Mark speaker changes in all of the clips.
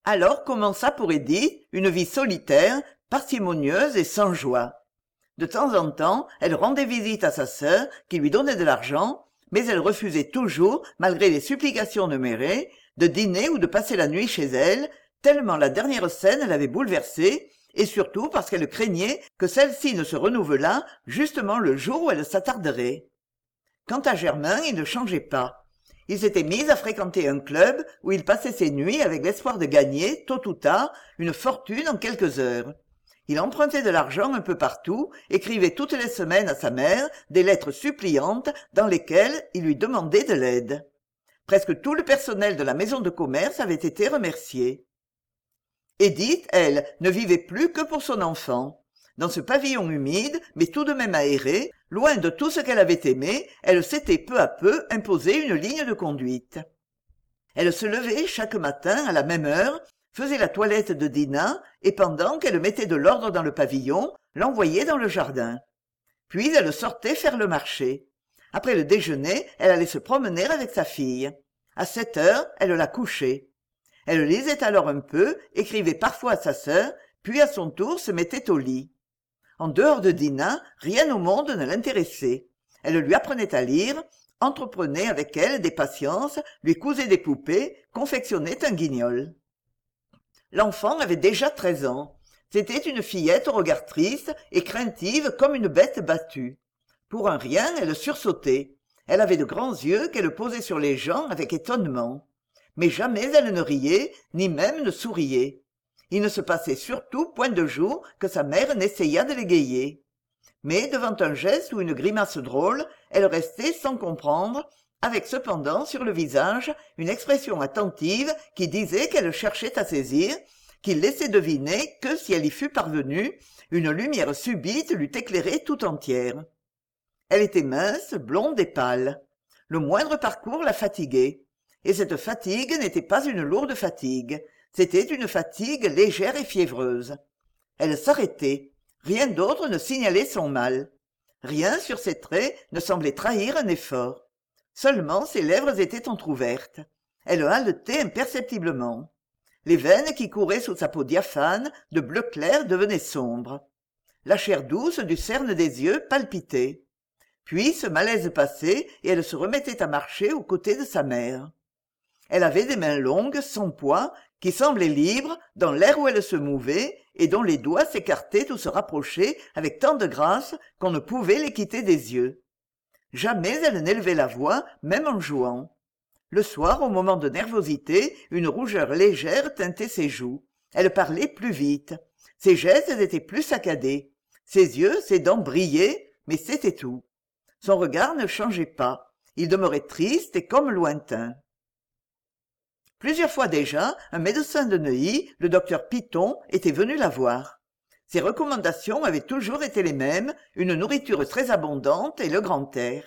Speaker 1: Alors commença pour Édith une vie solitaire, parcimonieuse et sans joie. De temps en temps, elle rendait visite à sa sœur, qui lui donnait de l'argent, mais elle refusait toujours, malgré les supplications de Méret, de dîner ou de passer la nuit chez elle, tellement la dernière scène l'avait bouleversée, et surtout parce qu'elle craignait que celle-ci ne se renouvelât justement le jour où elle s'attarderait. Quant à Germain, il ne changeait pas. Il s'était mis à fréquenter un club où il passait ses nuits avec l'espoir de gagner, tôt ou tard, une fortune en quelques heures. Il empruntait de l'argent un peu partout, écrivait toutes les semaines à sa mère des lettres suppliantes dans lesquelles il lui demandait de l'aide. Presque tout le personnel de la maison de commerce avait été remercié. Édith, elle, ne vivait plus que pour son enfant. Dans ce pavillon humide, mais tout de même aéré, loin de tout ce qu'elle avait aimé, elle s'était peu à peu imposé une ligne de conduite. Elle se levait chaque matin à la même heure, faisait la toilette de Dinah, et pendant qu'elle mettait de l'ordre dans le pavillon, l'envoyait dans le jardin. Puis elle sortait faire le marché. Après le déjeuner, elle allait se promener avec sa fille. À 7 heures, elle la couchait. Elle lisait alors un peu, écrivait parfois à sa sœur, puis à son tour se mettait au lit. En dehors de Dinah, rien au monde ne l'intéressait. Elle lui apprenait à lire, entreprenait avec elle des patiences, lui cousait des poupées, confectionnait un guignol. L'enfant avait déjà 13 ans. C'était une fillette au regard triste et craintive comme une bête battue. Pour un rien, elle sursautait. Elle avait de grands yeux qu'elle posait sur les gens avec étonnement. Mais jamais elle ne riait, ni même ne souriait. Il ne se passait surtout point de jour que sa mère n'essayât de l'égayer. Mais devant un geste ou une grimace drôle, elle restait sans comprendre, avec cependant sur le visage une expression attentive qui disait qu'elle cherchait à saisir, qui laissait deviner que si elle y fût parvenue, une lumière subite l'eût éclairée tout entière. Elle était mince, blonde et pâle. Le moindre parcours la fatiguait. Et cette fatigue n'était pas une lourde fatigue, c'était une fatigue légère et fiévreuse. Elle s'arrêtait, rien d'autre ne signalait son mal. Rien sur ses traits ne semblait trahir un effort. Seulement ses lèvres étaient entr'ouvertes. Elle haletait imperceptiblement. Les veines qui couraient sous sa peau diaphane, de bleu clair, devenaient sombres. La chair douce du cerne des yeux palpitait. Puis ce malaise passait et elle se remettait à marcher aux côtés de sa mère. Elle avait des mains longues, sans poids, qui semblaient libres dans l'air où elle se mouvait et dont les doigts s'écartaient ou se rapprochaient avec tant de grâce qu'on ne pouvait les quitter des yeux. Jamais elle n'élevait la voix, même en jouant. Le soir, au moment de nervosité, une rougeur légère teintait ses joues. Elle parlait plus vite. Ses gestes étaient plus saccadés. Ses yeux, ses dents brillaient, mais c'était tout. Son regard ne changeait pas. Il demeurait triste et comme lointain. Plusieurs fois déjà, un médecin de Neuilly, le docteur Piton, était venu la voir. Ses recommandations avaient toujours été les mêmes, une nourriture très abondante et le grand air.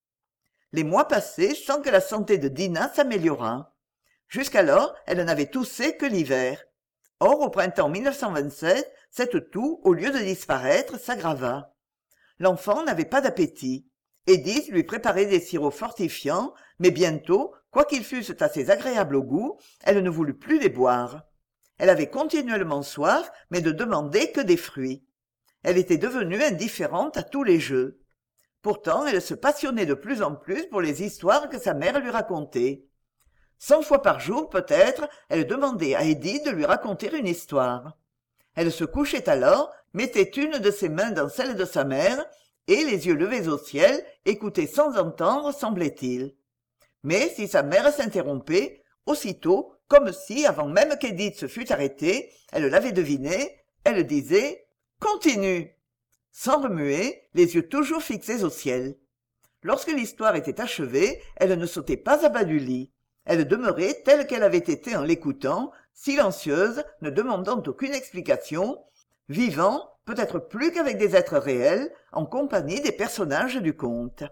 Speaker 1: Les mois passaient sans que la santé de Dinah s'améliorât. Jusqu'alors, elle n'avait toussé que l'hiver. Or, au printemps 1927, cette toux, au lieu de disparaître, s'aggrava. L'enfant n'avait pas d'appétit. Édith lui préparait des sirops fortifiants, mais bientôt, quoiqu'ils fussent assez agréables au goût, elle ne voulut plus les boire. Elle avait continuellement soif, mais ne demandait que des fruits. Elle était devenue indifférente à tous les jeux. Pourtant, elle se passionnait de plus en plus pour les histoires que sa mère lui racontait. 100 fois par jour, peut-être, elle demandait à Édith de lui raconter une histoire. Elle se couchait alors, mettait une de ses mains dans celle de sa mère, et, les yeux levés au ciel, écoutait sans entendre, semblait-il. Mais si sa mère s'interrompait, aussitôt, comme si, avant même qu'Édith se fût arrêtée, elle l'avait deviné, elle disait « Continue !» sans remuer, les yeux toujours fixés au ciel. Lorsque l'histoire était achevée, elle ne sautait pas à bas du lit. Elle demeurait telle qu'elle avait été en l'écoutant, silencieuse, ne demandant aucune explication, vivant, peut-être plus qu'avec des êtres réels, en compagnie des personnages du conte.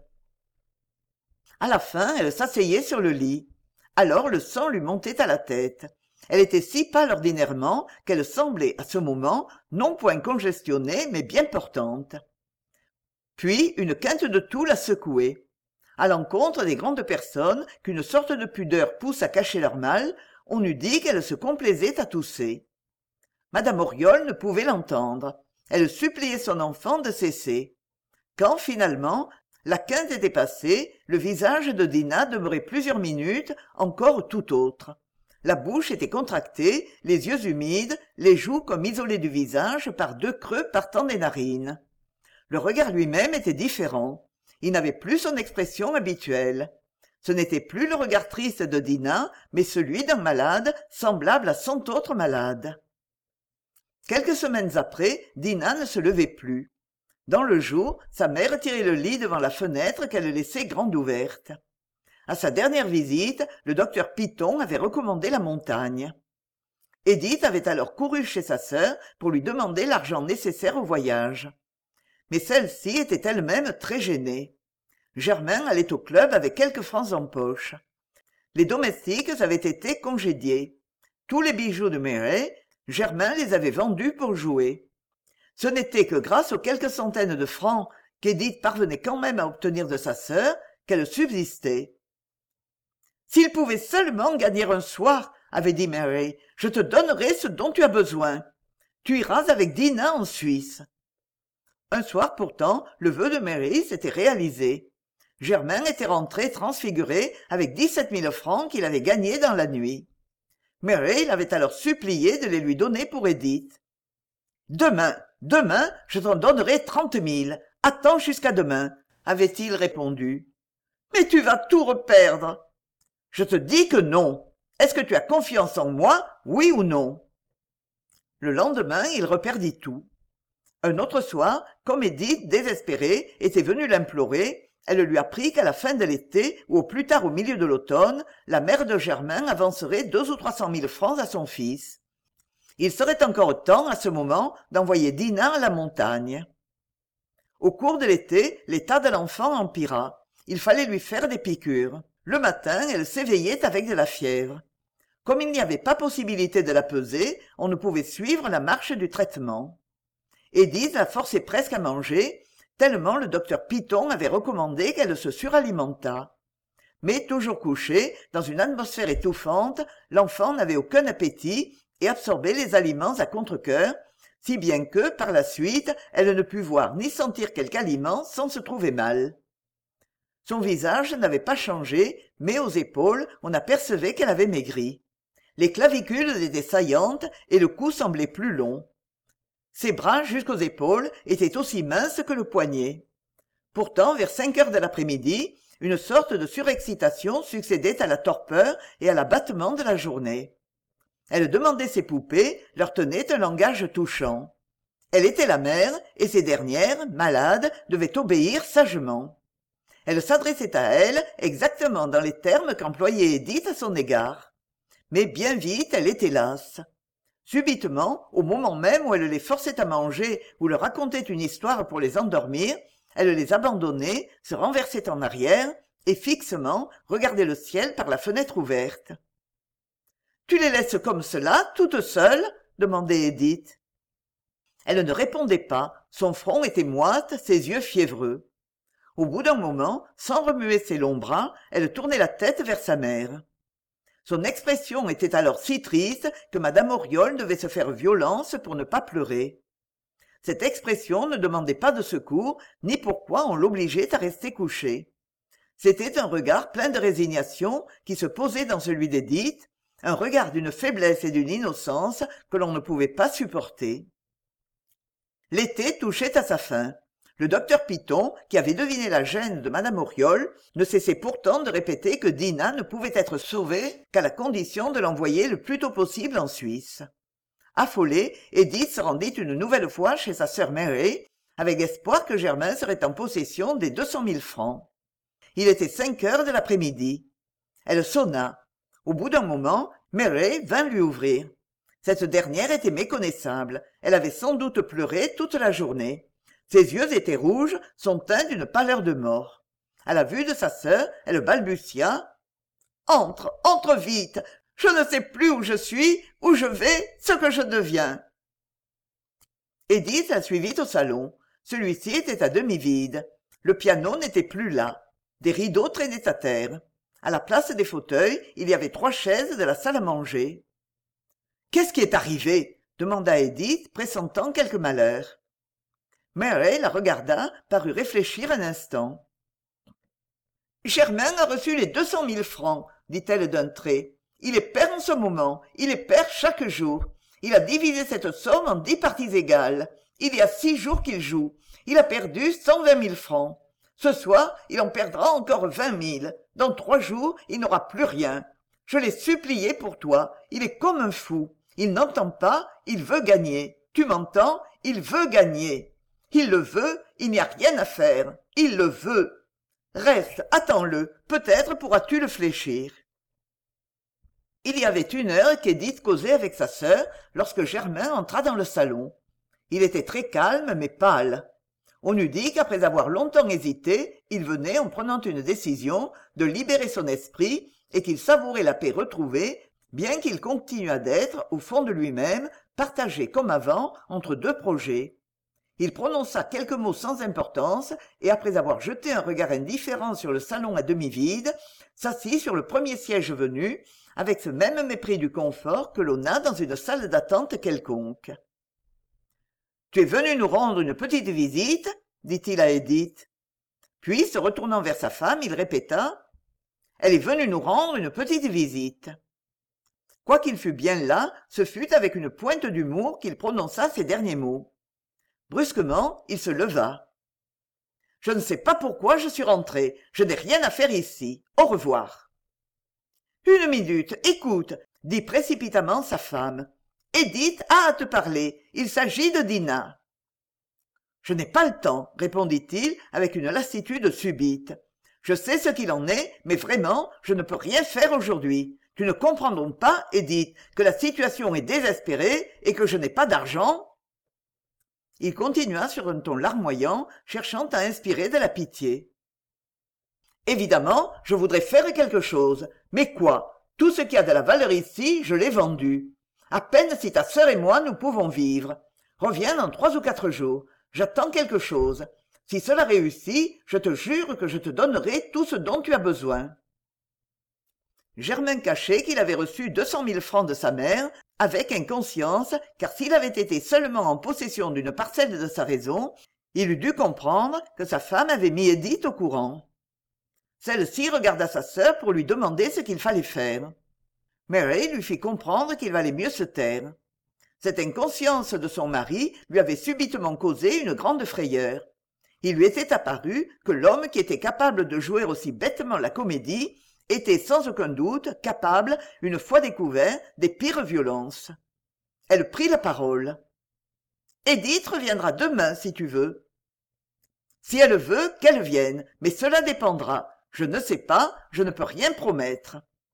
Speaker 1: À la fin, elle s'asseyait sur le lit. Alors le sang lui montait à la tête. Elle était si pâle ordinairement qu'elle semblait, à ce moment, non point congestionnée, mais bien portante. Puis une quinte de toux la secouait. À l'encontre des grandes personnes qu'une sorte de pudeur pousse à cacher leur mal, On eût dit qu'elle se complaisait à tousser. Madame Oriol ne pouvait l'entendre. Elle suppliait son enfant de cesser. Quand, finalement, la quinte était passée, le visage de Dinah demeurait plusieurs minutes encore tout autre. La bouche était contractée, les yeux humides, les joues comme isolées du visage par deux creux partant des narines. Le regard lui-même était différent. Il n'avait plus son expression habituelle. Ce n'était plus le regard triste de Dinah, mais celui d'un malade semblable à 100 autres malades. Quelques semaines après, Dinah ne se levait plus. Dans le jour, sa mère tirait le lit devant la fenêtre qu'elle laissait grande ouverte. À sa dernière visite, le docteur Piton avait recommandé la montagne. Édith avait alors couru chez sa sœur pour lui demander l'argent nécessaire au voyage. Mais celle-ci était elle-même très gênée. Germain allait au club avec quelques francs en poche. Les domestiques avaient été congédiés. Tous les bijoux de Mary, Germain les avait vendus pour jouer. Ce n'était que grâce aux quelques centaines de francs qu'Édith parvenait quand même à obtenir de sa sœur qu'elle subsistait. « S'il pouvait seulement gagner un soir, avait dit Mary, je te donnerai ce dont tu as besoin. Tu iras avec Dinah en Suisse. » Un soir pourtant, le vœu de Mary s'était réalisé. Germain était rentré transfiguré avec 17 000 francs qu'il avait gagnés dans la nuit. Mary l'avait alors supplié de les lui donner pour Édith. « Demain, je t'en donnerai 30 000. Attends jusqu'à demain, avait-il répondu. « Mais tu vas tout reperdre. »« Je te dis que non. Est-ce que tu as confiance en moi, oui ou non ?» Le lendemain, il reperdit tout. Un autre soir, comme Édith, désespérée, était venue l'implorer, elle lui apprit qu'à la fin de l'été, ou au plus tard au milieu de l'automne, la mère de Germain avancerait 200 ou 300 000 francs à son fils. Il serait encore temps, à ce moment, d'envoyer Dinah à la montagne. Au cours de l'été, l'état de l'enfant empira. Il fallait lui faire des piqûres. Le matin, elle s'éveillait avec de la fièvre. Comme il n'y avait pas possibilité de la peser, on ne pouvait suivre la marche du traitement. Édith la forçait presque à manger, tellement le docteur Piton avait recommandé qu'elle se suralimentât. Mais toujours couchée, dans une atmosphère étouffante, l'enfant n'avait aucun appétit et absorbait les aliments à contre-cœur, si bien que, par la suite, elle ne put voir ni sentir quelque aliment sans se trouver mal. Son visage n'avait pas changé, mais aux épaules, on apercevait qu'elle avait maigri. Les clavicules étaient saillantes et le cou semblait plus long. Ses bras jusqu'aux épaules étaient aussi minces que le poignet. Pourtant, vers 5 heures de l'après-midi, une sorte de surexcitation succédait à la torpeur et à l'abattement de la journée. Elle demandait ses poupées, leur tenait un langage touchant. Elle était la mère, et ces dernières, malades, devaient obéir sagement. Elle s'adressait à elles exactement dans les termes qu'employait Édith à son égard. Mais bien vite, elle était lasse. Subitement, au moment même où elle les forçait à manger ou leur racontait une histoire pour les endormir, elle les abandonnait, se renversait en arrière et fixement regardait le ciel par la fenêtre ouverte. « Tu les laisses comme cela, toutes seules ?» demandait Édith. Elle ne répondait pas, son front était moite, ses yeux fiévreux. Au bout d'un moment, sans remuer ses longs bras, elle tournait la tête vers sa mère. Son expression était alors si triste que madame Oriol devait se faire violence pour ne pas pleurer. Cette expression ne demandait pas de secours, ni pourquoi on l'obligeait à rester couchée. C'était un regard plein de résignation qui se posait dans celui d'Édith, un regard d'une faiblesse et d'une innocence que l'on ne pouvait pas supporter. L'été touchait à sa fin. Le docteur Piton, qui avait deviné la gêne de madame Oriol, ne cessait pourtant de répéter que Dinah ne pouvait être sauvée qu'à la condition de l'envoyer le plus tôt possible en Suisse. Affolée, Édith se rendit une nouvelle fois chez sa sœur Mary, avec espoir que Germain serait en possession des 200 000 francs. Il était 5 heures de l'après-midi. Elle sonna. Au bout d'un moment, Mary vint lui ouvrir. Cette dernière était méconnaissable. Elle avait sans doute pleuré toute la journée. Ses yeux étaient rouges, son teint d'une pâleur de mort. À la vue de sa sœur, elle balbutia. « Entre vite. Je ne sais plus où je suis, où je vais, ce que je deviens. » Édith la suivit au salon. Celui-ci était à demi vide. Le piano n'était plus là. Des rideaux traînaient à terre. À la place des fauteuils, il y avait 3 chaises de la salle à manger. « Qu'est-ce qui est arrivé ?» demanda Edith, pressentant quelque malheur. Mary la regarda, parut réfléchir un instant. « Germain a reçu les 200 000 francs, dit-elle d'un trait. Il est père en ce moment, il est père chaque jour. Il a divisé cette somme en 10 parties égales. Il y a 6 jours qu'il joue. Il a perdu 120 000 francs. Ce soir, il en perdra encore 20 000. Dans 3 jours, il n'aura plus rien. Je l'ai supplié pour toi. Il est comme un fou. Il n'entend pas, il veut gagner. Tu m'entends? Il veut gagner. Il le veut, il n'y a rien à faire. Il le veut. Reste, attends-le. Peut-être pourras-tu le fléchir. » Il y avait 1 heure qu'Édith causait avec sa sœur lorsque Germain entra dans le salon. Il était très calme mais pâle. On eût dit qu'après avoir longtemps hésité, il venait, en prenant une décision, de libérer son esprit et qu'il savourait la paix retrouvée, bien qu'il continuât d'être, au fond de lui-même, partagé comme avant entre 2 projets. Il prononça quelques mots sans importance et, après avoir jeté un regard indifférent sur le salon à demi vide, s'assit sur le premier siège venu, avec ce même mépris du confort que l'on a dans une salle d'attente quelconque. « Tu es venu nous rendre une petite visite ?» dit-il à Édith. Puis, se retournant vers sa femme, il répéta « Elle est venue nous rendre une petite visite. » Quoiqu'il fût bien là, ce fut avec une pointe d'humour qu'il prononça ces derniers mots. Brusquement, il se leva. « Je ne sais pas pourquoi je suis rentré. Je n'ai rien à faire ici. Au revoir. »« 1 minute, écoute, » dit précipitamment sa femme. « Édith a à te parler. Il s'agit de Dinah. »« Je n'ai pas le temps, » répondit-il avec une lassitude subite. « Je sais ce qu'il en est, mais vraiment, je ne peux rien faire aujourd'hui. Tu ne comprends donc pas, Édith, que la situation est désespérée et que je n'ai pas d'argent ?» Il continua sur un ton larmoyant, cherchant à inspirer de la pitié. « Évidemment, je voudrais faire quelque chose. Mais quoi? Tout ce qui a de la valeur ici, je l'ai vendu. À peine si ta sœur et moi nous pouvons vivre. Reviens dans 3 ou 4 jours. J'attends quelque chose. Si cela réussit, je te jure que je te donnerai tout ce dont tu as besoin. » Germain cachait qu'il avait reçu 200 000 francs de sa mère, avec inconscience, car s'il avait été seulement en possession d'une parcelle de sa raison, il eût dû comprendre que sa femme avait mis Édith au courant. Celle-ci regarda sa sœur pour lui demander ce qu'il fallait faire. Mary lui fit comprendre qu'il valait mieux se taire. Cette inconscience de son mari lui avait subitement causé une grande frayeur. Il lui était apparu que l'homme qui était capable de jouer aussi bêtement la comédie était sans aucun doute capable, une fois découvert, des pires violences. Elle prit la parole. « Édith reviendra demain, si tu veux. »« Si elle veut, qu'elle vienne, mais cela dépendra. Je ne sais pas, je ne peux rien promettre. »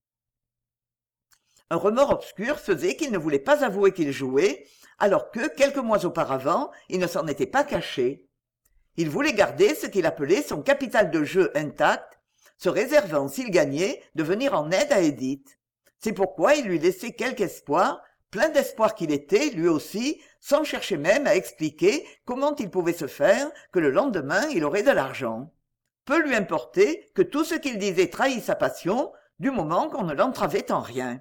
Speaker 1: Un remords obscur faisait qu'il ne voulait pas avouer qu'il jouait, alors que, quelques mois auparavant, il ne s'en était pas caché. Il voulait garder ce qu'il appelait son capital de jeu intact, se réservant, s'il gagnait, de venir en aide à Édith. C'est pourquoi il lui laissait quelque espoir, plein d'espoir qu'il était, lui aussi, sans chercher même à expliquer comment il pouvait se faire que le lendemain il aurait de l'argent. Peu lui importait que tout ce qu'il disait trahît sa passion, du moment qu'on ne l'entravait en rien.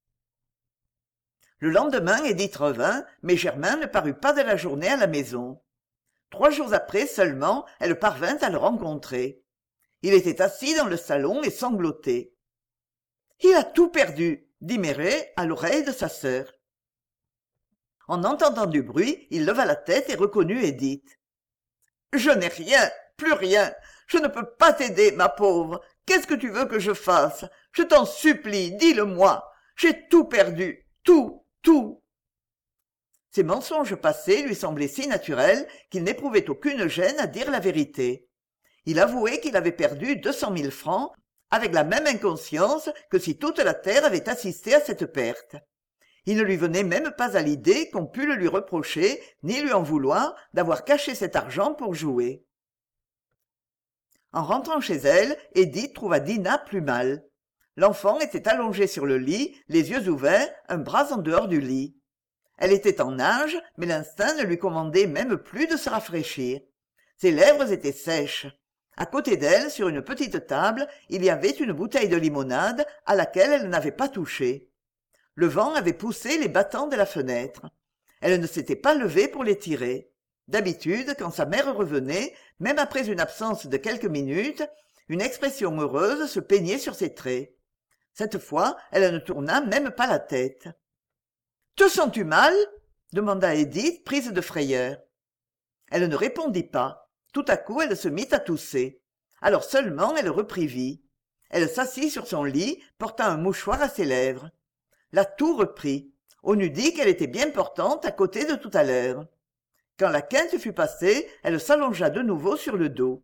Speaker 1: Le lendemain, Édith revint, mais Germain ne parut pas de la journée à la maison. 3 jours après seulement, elle parvint à le rencontrer. Il était assis dans le salon et sanglotait. « Il a tout perdu !» dit Mary à l'oreille de sa sœur. En entendant du bruit, il leva la tête et reconnut Édith. « Je n'ai rien, plus rien. Je ne peux pas t'aider, ma pauvre. Qu'est-ce que tu veux que je fasse? Je t'en supplie, dis-le-moi. J'ai tout perdu, tout, tout. » Ces mensonges passés lui semblaient si naturels qu'il n'éprouvait aucune gêne à dire la vérité. Il avouait qu'il avait perdu 200 000 francs, avec la même inconscience que si toute la terre avait assisté à cette perte. Il ne lui venait même pas à l'idée qu'on pût le lui reprocher, ni lui en vouloir, d'avoir caché cet argent pour jouer. En rentrant chez elle, Édith trouva Dinah plus mal. L'enfant était allongée sur le lit, les yeux ouverts, un bras en dehors du lit. Elle était en nage, mais l'instinct ne lui commandait même plus de se rafraîchir. Ses lèvres étaient sèches. À côté d'elle, sur une petite table, il y avait une bouteille de limonade à laquelle elle n'avait pas touché. Le vent avait poussé les battants de la fenêtre. Elle ne s'était pas levée pour les tirer. D'habitude, quand sa mère revenait, même après une absence de quelques minutes, une expression heureuse se peignait sur ses traits. Cette fois, elle ne tourna même pas la tête. « Te sens-tu mal ?» demanda Édith, prise de frayeur. Elle ne répondit pas. Tout à coup, elle se mit à tousser. Alors seulement elle reprit vie. Elle s'assit sur son lit, portant un mouchoir à ses lèvres. La toux reprit. On eût dit qu'elle était bien portante à côté de tout à l'heure. Quand la quinte fut passée, elle s'allongea de nouveau sur le dos.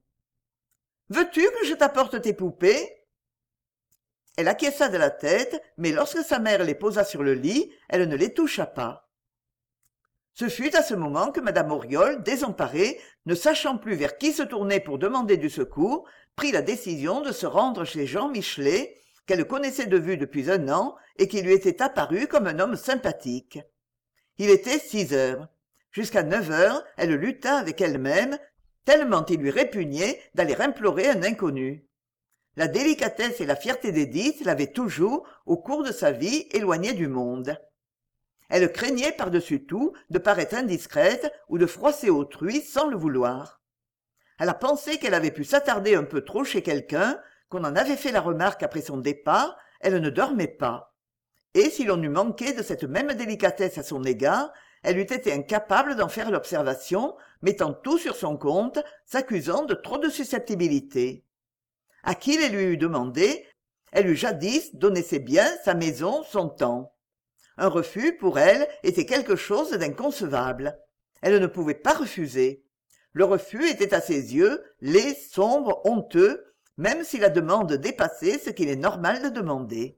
Speaker 1: « Veux-tu que je t'apporte tes poupées ?» Elle acquiesça de la tête, mais lorsque sa mère les posa sur le lit, elle ne les toucha pas. Ce fut à ce moment que madame Auriol, désemparée, ne sachant plus vers qui se tourner pour demander du secours, prit la décision de se rendre chez Jean Michelet, qu'elle connaissait de vue depuis 1 an et qui lui était apparu comme un homme sympathique. Il était 6 heures. Jusqu'à 9 heures, elle lutta avec elle-même, tellement il lui répugnait d'aller implorer un inconnu. La délicatesse et la fierté d'Édith l'avaient toujours, au cours de sa vie, éloignée du monde. Elle craignait par-dessus tout de paraître indiscrète ou de froisser autrui sans le vouloir. À la pensée qu'elle avait pu s'attarder un peu trop chez quelqu'un, qu'on en avait fait la remarque après son départ, elle ne dormait pas. Et si l'on eût manqué de cette même délicatesse à son égard, elle eût été incapable d'en faire l'observation, mettant tout sur son compte, s'accusant de trop de susceptibilité. À qui les lui eût demandé, elle eût jadis donné ses biens, sa maison, son temps. Un refus, pour elle, était quelque chose d'inconcevable. Elle ne pouvait pas refuser. Le refus était à ses yeux laid, sombre, honteux, même si la demande dépassait ce qu'il est normal de demander.